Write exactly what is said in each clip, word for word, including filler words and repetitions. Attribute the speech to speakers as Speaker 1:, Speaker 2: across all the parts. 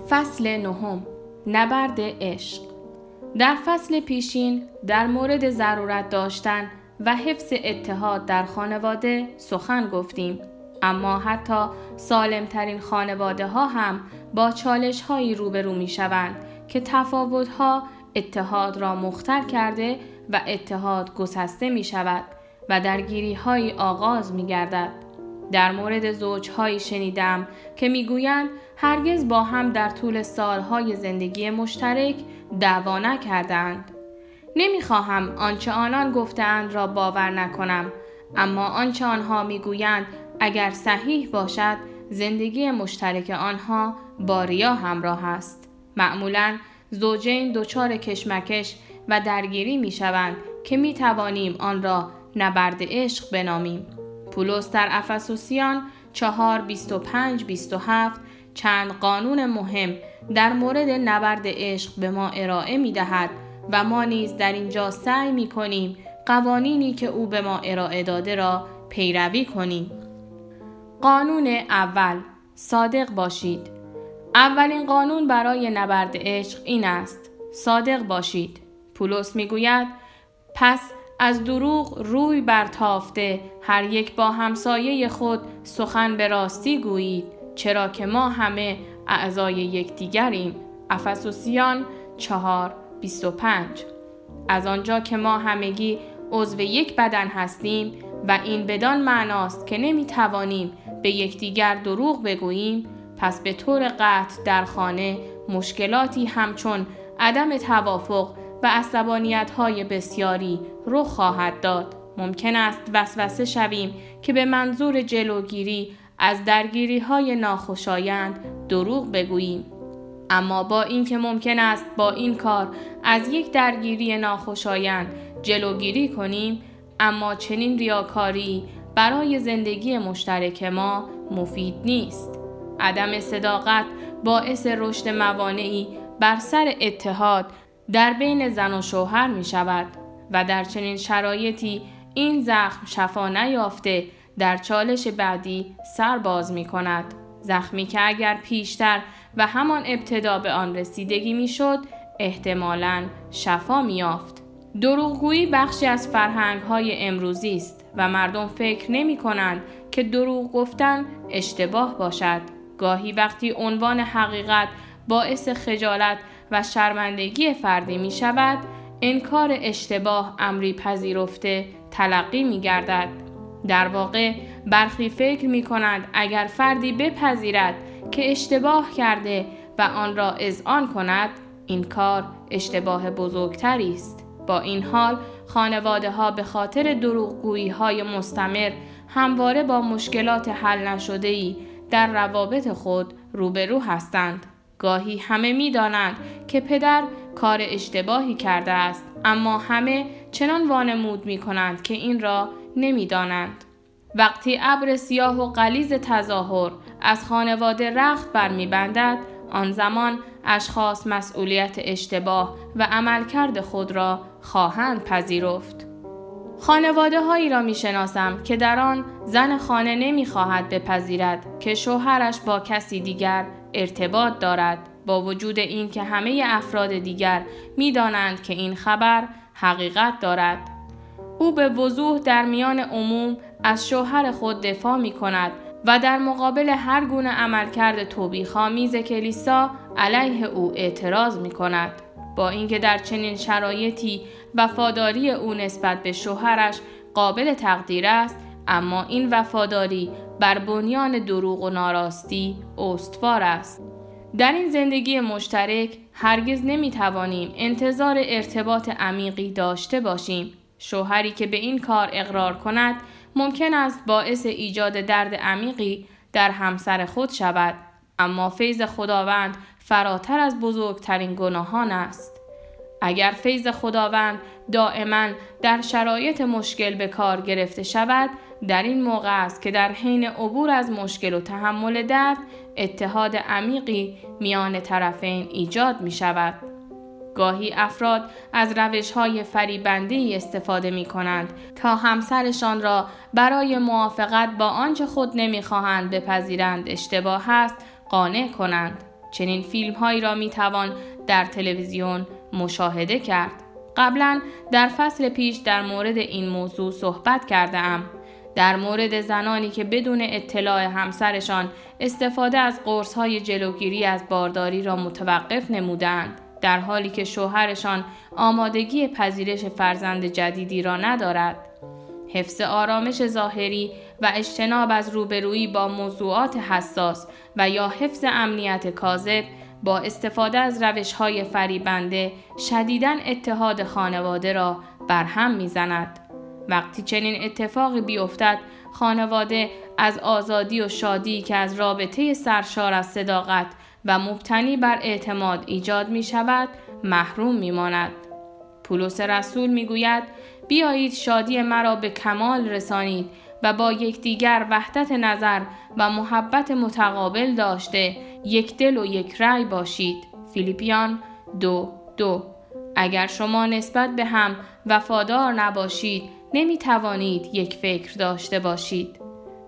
Speaker 1: فصل نهم، نبرد عشق. در فصل پیشین در مورد ضرورت داشتن و حفظ اتحاد در خانواده سخن گفتیم، اما حتی سالمترین خانواده ها هم با چالش هایی روبرو می شوند که تفاوت ها اتحاد را مختل کرده و اتحاد گسسته می شود و درگیری های آغاز می گردد. در مورد زوجهایی شنیدم که می گویند هرگز با هم در طول سالهای زندگی مشترک دعوا نکردند. نمی خواهم آنچه آنان گفتند را باور نکنم، اما آنچه آنها می گویند اگر صحیح باشد زندگی مشترک آنها با ریا همراه است. معمولاً زوجین دچار کشمکش و درگیری می شوند که می توانیم آن را نبرد عشق بنامیم. پولس در افسوسیان چهار بیست و پنج بیست و هفت چند قانون مهم در مورد نبرد عشق به ما ارائه می دهد و ما نیز در اینجا سعی می کنیم قوانینی که او به ما ارائه داده را پیروی کنیم. قانون اول، صادق باشید. اولین قانون برای نبرد عشق این است: صادق باشید. پولس می گوید پس از دروغ روی برتافته هر یک با همسایه خود سخن به راستی گویید، چرا که ما همه اعضای یکدیگریم. افسوسیان چهار بیست و پنج. از آنجا که ما همگی عضو یک بدن هستیم و این بدان معناست که نمی توانیم به یکدیگر دروغ بگوییم، پس به طور قطع در خانه مشکلاتی همچون عدم توافق و عصبانیت‌های بسیاری رخ خواهد داد. ممکن است وسوسه شویم که به منظور جلوگیری از درگیری‌های ناخوشایند دروغ بگوییم. اما با اینکه ممکن است با این کار از یک درگیری ناخوشایند جلوگیری کنیم، اما چنین ریاکاری برای زندگی مشترک ما مفید نیست. عدم صداقت باعث رشد موانعی بر سر اتحاد در بین زن و شوهر می شود و در چنین شرایطی این زخم شفا نیافته در چالش بعدی سر باز می کند. زخمی که اگر پیشتر و همان ابتدا به آن رسیدگی می شد احتمالاً شفا می یافت. دروغگویی بخشی از فرهنگ‌های امروزی است و مردم فکر نمی کنند که دروغ گفتن اشتباه باشد. گاهی وقتی عنوان حقیقت باعث خجالت و شرمندگی فردی می شود، انکار اشتباه امری پذیرفته تلقی می گردد. در واقع برخی فکر می کنند اگر فردی بپذیرد که اشتباه کرده و آن را اذعان کند، این کار اشتباه بزرگتری است. با این حال خانواده ها به خاطر دروغگویی های مستمر همواره با مشکلات حل نشده‌ای در روابط خود روبرو هستند. گاهی همه می دانند که پدر کار اشتباهی کرده است، اما همه چنان وانمود می کنند که این را نمی دانند. وقتی ابر سیاه و غلیظ تظاهر از خانواده رخت بر می بندد، آن زمان اشخاص مسئولیت اشتباه و عملکرد خود را خواهند پذیرفت. خانواده هایی را می شناسم که در آن زن خانه نمی خواهد بپذیرد که شوهرش با کسی دیگر ارتباط دارد، با وجود این که همه افراد دیگر می دانند که این خبر حقیقت دارد. او به وضوح در میان عموم از شوهر خود دفاع می کند و در مقابل هر گونه عملکرد توبیخ‌آمیز کلیسا علیه او اعتراض می کند. با اینکه در چنین شرایطی وفاداری او نسبت به شوهرش قابل تقدیر است، اما این وفاداری بر بنیان دروغ و ناراستی استوار است. در این زندگی مشترک هرگز نمی توانیم انتظار ارتباط عمیقی داشته باشیم. شوهری که به این کار اقرار کند ممکن است باعث ایجاد درد عمیقی در همسر خود شود، اما فیض خداوند فراتر از بزرگترین گناهان است. اگر فیض خداوند دائما در شرایط مشکل به کار گرفته شود، در این موقع است که در حین عبور از مشکل و تحمل درد اتحاد عمیقی میان طرفین ایجاد می شود. گاهی افراد از روش‌های فریبنده‌ای استفاده می‌کنند تا همسرشان را برای موافقت با آنچه خود نمی‌خواهند بپذیرند اشتباه است قانع کنند. چنین فیلم هایی را می توان در تلویزیون مشاهده کرد. قبلا در فصل پیش در مورد این موضوع صحبت کرده ام. در مورد زنانی که بدون اطلاع همسرشان استفاده از قرص‌های جلوگیری از بارداری را متوقف نمودند، در حالی که شوهرشان آمادگی پذیرش فرزند جدیدی را ندارد. حفظ آرامش ظاهری و اجتناب از روبرویی با موضوعات حساس و یا حفظ امنیت کاذب با استفاده از روش‌های فریبنده شدیداً اتحاد خانواده را برهم می‌زند. وقتی چنین اتفاقی بیفتد، خانواده از آزادی و شادی که از رابطه سرشار از صداقت و مبتنی بر اعتماد ایجاد می شود محروم می ماند. پولس رسول می گوید بیایید شادی مرا به کمال رسانید و با یکدیگر وحدت نظر و محبت متقابل داشته یک دل و یک رأی باشید. فیلیپیان دو دو. اگر شما نسبت به هم وفادار نباشید نمی توانید یک فکر داشته باشید.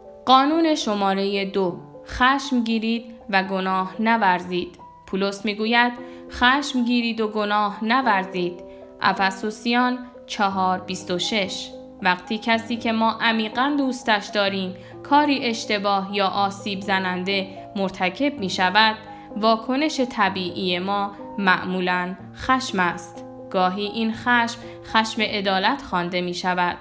Speaker 1: قانون شماره دو، خشم گیرید و گناه نورزید. پولس می گوید خشم گیرید و گناه نورزید. افسوسیان چهار بیست و شش. وقتی کسی که ما عمیقاً دوستش داریم کاری اشتباه یا آسیب زننده مرتکب می شود، واکنش طبیعی ما معمولاً خشم است. گاهی این خشم خشم عدالت خوانده می شود.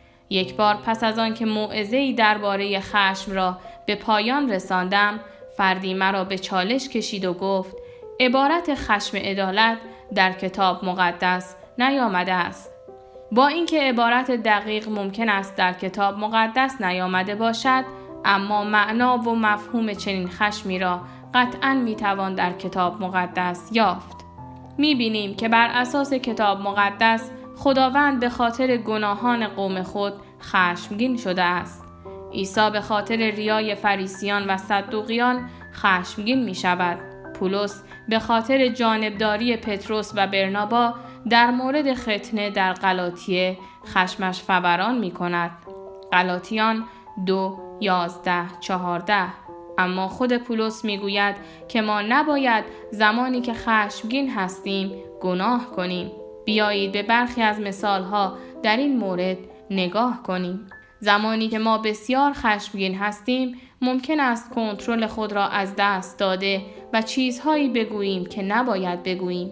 Speaker 1: یک بار پس از آن که موعظه‌ای درباره خشم را به پایان رساندم، فردی مرا به چالش کشید و گفت عبارت خشم عدالت در کتاب مقدس نیامده است. با اینکه عبارت دقیق ممکن است در کتاب مقدس نیامده باشد، اما معنا و مفهوم چنین خشمی را قطعاً میتوان در کتاب مقدس یافت. میبینیم که بر اساس کتاب مقدس خداوند به خاطر گناهان قوم خود خشمگین شده است. عیسی به خاطر ریای فریسیان و صدوقیان خشمگین می شود. پولس به خاطر جانبداری پتروس و برنابا در مورد ختنه در غلاطیه خشمش فوران می کند. غلاطیان دو یازده چهارده. اما خود پولس می گوید که ما نباید زمانی که خشمگین هستیم گناه کنیم. بیایید به برخی از مثالها در این مورد نگاه کنیم. زمانی که ما بسیار خشمگین هستیم ممکن است کنترل خود را از دست داده و چیزهایی بگوییم که نباید بگوییم.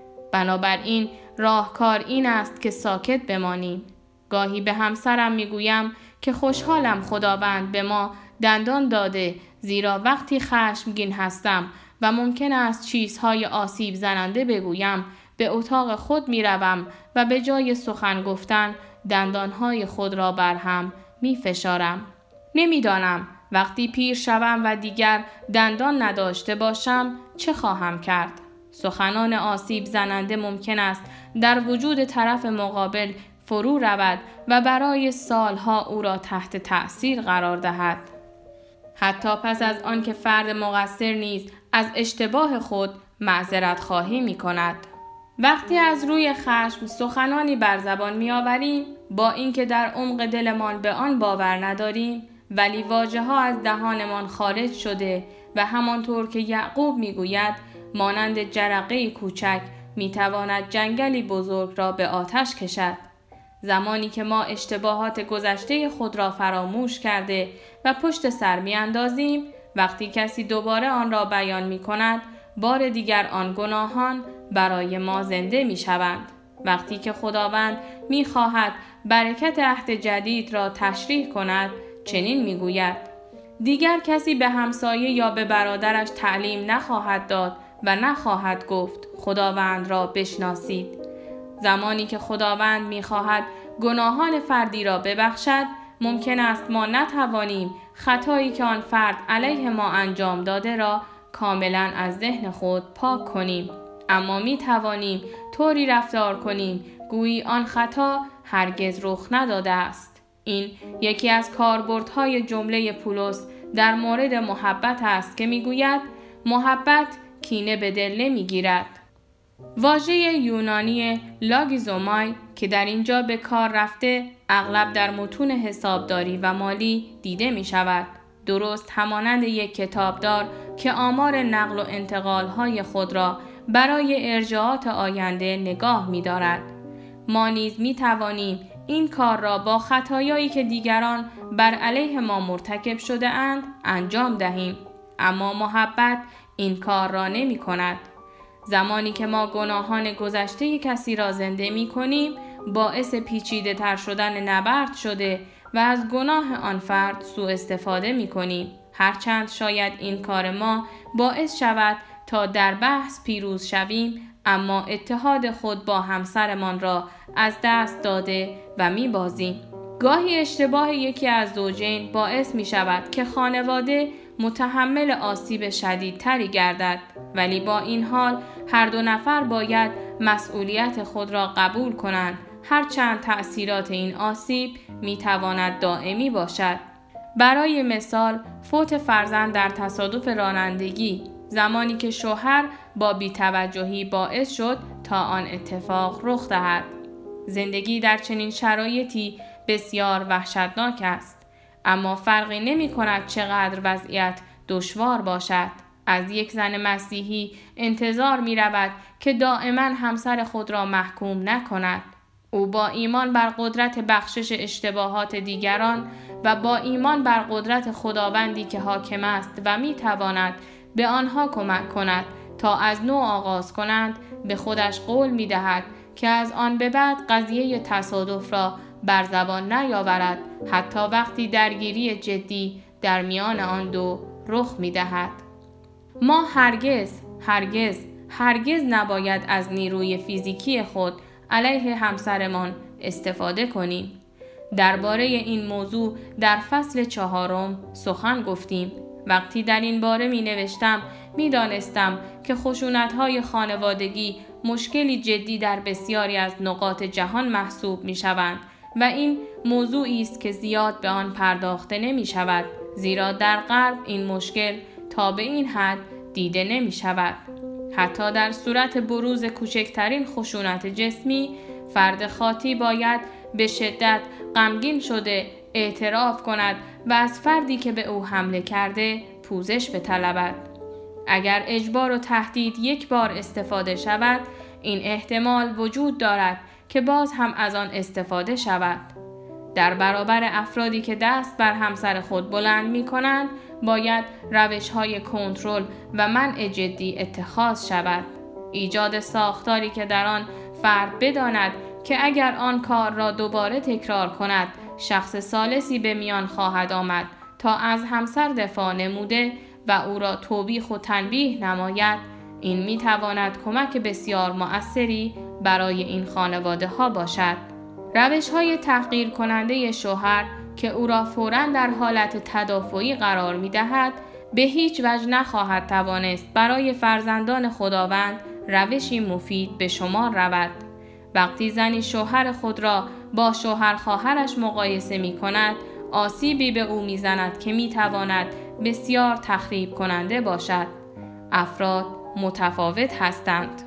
Speaker 1: بنابراین راهکار این است که ساکت بمانیم. گاهی به همسرم میگویم که خوشحالم خداوند به ما دندان داده، زیرا وقتی خشمگین هستم و ممکن است چیزهای آسیب زننده بگویم، به اتاق خود می روم و به جای سخن گفتن دندانهای خود را بر هم می فشارم. نمی دانم وقتی پیر شوم و دیگر دندان نداشته باشم چه خواهم کرد. سخنان آسیب زننده ممکن است در وجود طرف مقابل فرو رود و برای سالها او را تحت تأثیر قرار دهد. حتی پس از آن که فرد مقصر نیز از اشتباه خود معذرت خواهی می کند. وقتی از روی خشم سخنانی بر زبان می آوریم، با اینکه در عمق دلمان به آن باور نداریم، ولی واژه ها از دهانمان خارج شده و همانطور که یعقوب می گوید مانند جرقه کوچک می تواند جنگلی بزرگ را به آتش کشد. زمانی که ما اشتباهات گذشته خود را فراموش کرده و پشت سر می اندازیم، وقتی کسی دوباره آن را بیان می کند، بار دیگر آن گناهان برای ما زنده می شوند. وقتی که خداوند می خواهد برکت عهد جدید را تشریح کند، چنین می گوید: دیگر کسی به همسایه یا به برادرش تعلیم نخواهد داد و نخواهد گفت خداوند را بشناسید. زمانی که خداوند می خواهد گناهان فردی را ببخشد، ممکن است ما نتوانیم خطایی که آن فرد علیه ما انجام داده را کاملا از ذهن خود پاک کنیم، اما می توانیم طوری رفتار کنیم گویی آن خطا هرگز رخ نداده است. این یکی از کاربردهای جمله پولس در مورد محبت است که می گوید محبت کینه به دل نمی گیرد. واژه یونانی لاگیزومای که در اینجا به کار رفته اغلب در متون حسابداری و مالی دیده می شود. درست همانند یک کتابدار که آمار نقل و انتقال‌های خود را برای ارجاعات آینده نگاه می‌دارد. ما نیز می‌توانیم این کار را با خطایایی که دیگران بر علیه ما مرتکب شده اند انجام دهیم، اما محبت این کار را نمی کند. زمانی که ما گناهان گذشته کسی را زنده می کنیم، باعث پیچیده تر شدن نبرد شده و از گناه آن فرد سوء استفاده می کنیم. هرچند شاید این کار ما باعث شود تا در بحث پیروز شویم، اما اتحاد خود با همسرمان را از دست داده و می بازیم. گاهی اشتباه یکی از زوجین باعث می شود که خانواده متحمل آسیب شدیدتری گردد، ولی با این حال هر دو نفر باید مسئولیت خود را قبول کنند، هرچند تأثیرات این آسیب می تواند دائمی باشد. برای مثال، فوت فرزند در تصادف رانندگی، زمانی که شوهر با بی‌توجهی باعث شد تا آن اتفاق رخ دهد. زندگی در چنین شرایطی بسیار وحشتناک است، اما فرقی نمی کند چقدر وضعیت دشوار باشد. از یک زن مسیحی انتظار می رود که دائما همسر خود را محکوم نکند. او با ایمان بر قدرت بخشش اشتباهات دیگران و با ایمان بر قدرت خداوندی که حاکم است و می تواند به آنها کمک کند تا از نو آغاز کنند، به خودش قول می دهد که از آن به بعد قضیه تصادف را بر زبان نیاورد، حتی وقتی درگیری جدی در میان آن دو رخ می دهد. ما هرگز، هرگز، هرگز نباید از نیروی فیزیکی خود علیه همسرمان استفاده کنیم. درباره این موضوع در فصل چهارم سخن گفتیم. وقتی در این باره می نوشتم می دانستم که خشونت‌های خانوادگی مشکلی جدی در بسیاری از نقاط جهان محسوب می شوند و این موضوعی است که زیاد به آن پرداخته نمی شود، زیرا در غرب این مشکل تا به این حد دیده نمی شود. حتی در صورت بروز کوچکترین خشونت جسمی، فرد خاطی باید به شدت غمگین شده اعتراف کند و از فردی که به او حمله کرده پوزش بطلبد. اگر اجبار و تهدید یک بار استفاده شود، این احتمال وجود دارد که باز هم از آن استفاده شود. در برابر افرادی که دست بر همسر خود بلند می کنند، باید روش‌های کنترل و منع جدی اتخاذ شود. ایجاد ساختاری که در آن فرد بداند که اگر آن کار را دوباره تکرار کند، شخص ثالثی به میان خواهد آمد تا از همسر دفاع نموده و او را توبیخ و تنبیه نماید. این می تواند کمک بسیار مؤثری برای این خانواده ها باشد. روش های تحقیر کننده شوهر که او را فوراً در حالت تدافعی قرار می دهد، به هیچ وجه نخواهد توانست برای فرزندان خداوند روشی مفید به شمار رود. وقتی زنی شوهر خود را با شوهر خواهرش مقایسه می کند، آسیبی به او می زند که می تواند بسیار تخریب کننده باشد. افراد متفاوت هستند.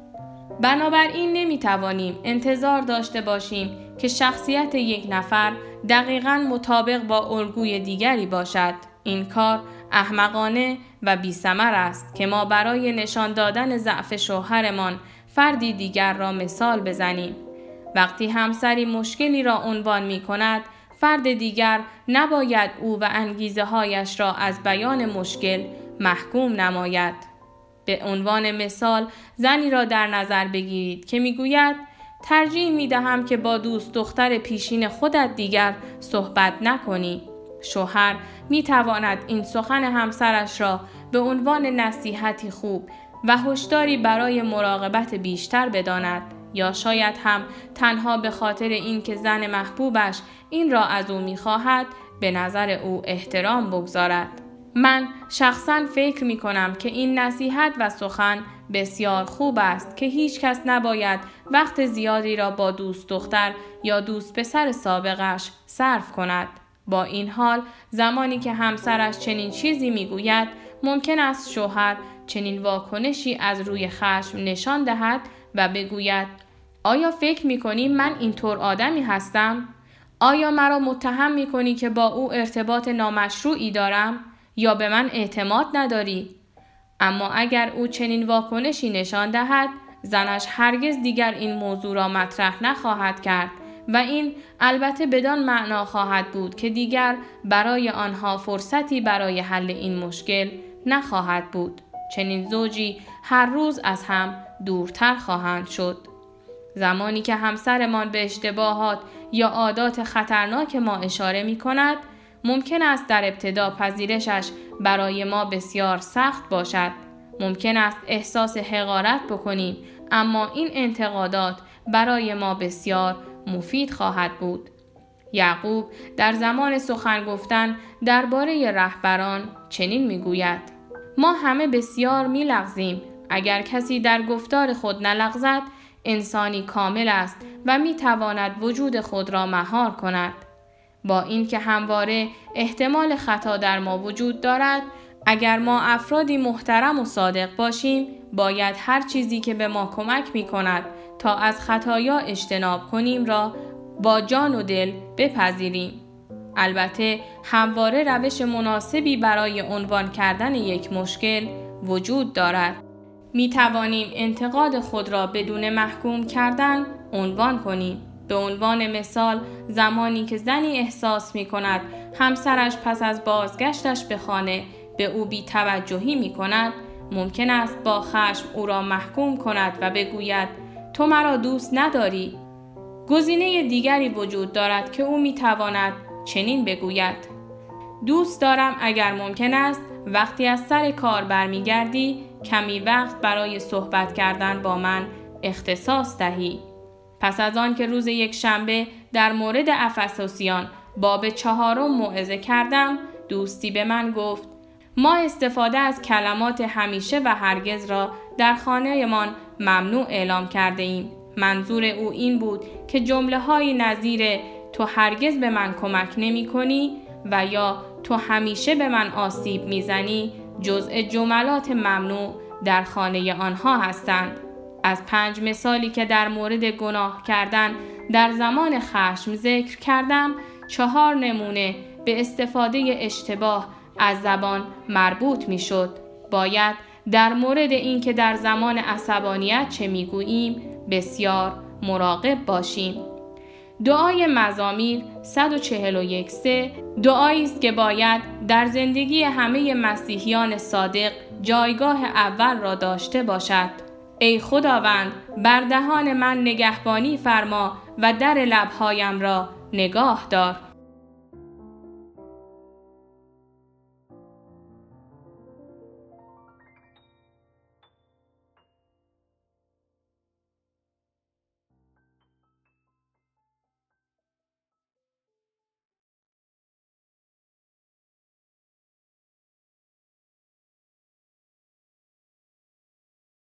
Speaker 1: بنابراین نمی توانیم انتظار داشته باشیم که شخصیت یک نفر دقیقاً مطابق با الگوی دیگری باشد. این کار احمقانه و بی‌ثمر است که ما برای نشان دادن ضعف شوهرمان فردی دیگر را مثال بزنیم. وقتی همسری مشکلی را عنوان می کند، فرد دیگر نباید او و انگیزه هایش را از بیان مشکل محکوم نماید. به عنوان مثال زنی را در نظر بگیرید که می گوید ترجیح می دهم که با دوست دختر پیشین خودت دیگر صحبت نکنی. شوهر می تواند این سخن همسرش را به عنوان نصیحتی خوب و هشداری برای مراقبت بیشتر بداند، یا شاید هم تنها به خاطر این که زن محبوبش این را از او می خواهد به نظر او احترام بگذارد. من شخصاً فکر می کنم که این نصیحت و سخن بسیار خوب است که هیچ کس نباید وقت زیادی را با دوست دختر یا دوست پسر سابقش صرف کند. با این حال زمانی که همسرش چنین چیزی می گوید، ممکن است شوهر چنین واکنشی از روی خشم نشان دهد و بگوید آیا فکر می کنی من اینطور آدمی هستم؟ آیا مرا متهم می‌کنی که با او ارتباط نامشروعی دارم یا به من اعتماد نداری؟ اما اگر او چنین واکنشی نشان دهد، زنش هرگز دیگر این موضوع را مطرح نخواهد کرد و این البته بدان معنا خواهد بود که دیگر برای آنها فرصتی برای حل این مشکل نخواهد بود. چنین زوجی هر روز از هم دورتر خواهند شد. زمانی که همسرمان به اشتباهات یا عادات خطرناک ما اشاره می کند، ممکن است در ابتدا پذیرشش برای ما بسیار سخت باشد. ممکن است احساس حقارت بکنیم، اما این انتقادات برای ما بسیار مفید خواهد بود. یعقوب در زمان سخن گفتن درباره رهبران چنین میگوید: ما همه بسیار میلغزیم. اگر کسی در گفتار خود نلغزد، انسانی کامل است و میتواند وجود خود را مهار کند. با اینکه همواره احتمال خطا در ما وجود دارد، اگر ما افرادی محترم و صادق باشیم، باید هر چیزی که به ما کمک می کند تا از خطایا اجتناب کنیم را با جان و دل بپذیریم. البته همواره روش مناسبی برای عنوان کردن یک مشکل وجود دارد. می توانیم انتقاد خود را بدون محکوم کردن عنوان کنیم. به عنوان مثال، زمانی که زنی احساس می کند همسرش پس از بازگشتش به خانه به او بی توجهی می کند، ممکن است با خشم او را محکوم کند و بگوید: تو مرا دوست نداری. گزینه دیگری وجود دارد که او می تواند چنین بگوید: دوست دارم اگر ممکن است وقتی از سر کار برمی گردی کمی وقت برای صحبت کردن با من اختصاص دهی. پس از آن که روز یک شنبه در مورد افسوسیان باب چهارم موعظه کردم، دوستی به من گفت: ما استفاده از کلمات همیشه و هرگز را در خانه‌مان ممنوع اعلام کرده ایم. منظور او این بود که جمله های نظیر تو هرگز به من کمک نمی کنی و یا تو همیشه به من آسیب می زنی جزء جملات ممنوع در خانه آنها هستند. از پنج مثالی که در مورد گناه کردن در زمان خشم ذکر کردم، چهار نمونه به استفاده اشتباه از زبان مربوط می شد. باید در مورد این که در زمان عصبانیت چه می گوییم بسیار مراقب باشیم. دعای مزامیر صد و چهل و یک سه دعایی است که باید در زندگی همه مسیحیان صادق جایگاه اول را داشته باشد. ای خداوند، بر دهان من نگهبانی فرما و در لبهایم را نگاه دار.